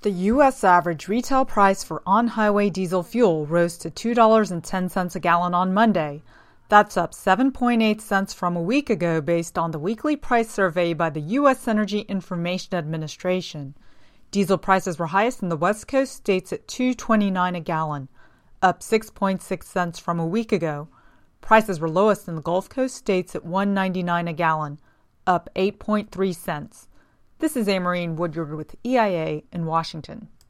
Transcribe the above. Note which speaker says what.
Speaker 1: The U.S. average retail price for on-highway diesel fuel rose to $2.10 a gallon on Monday. That's up 7.8 cents from a week ago based on the weekly price survey by the U.S. Energy Information Administration. Diesel prices were highest in the West Coast states at $2.29 a gallon, up 6.6 cents from a week ago. Prices were lowest in the Gulf Coast states at $1.99 a gallon, up 8.3 cents. This is Amarine Woodyard with EIA in Washington.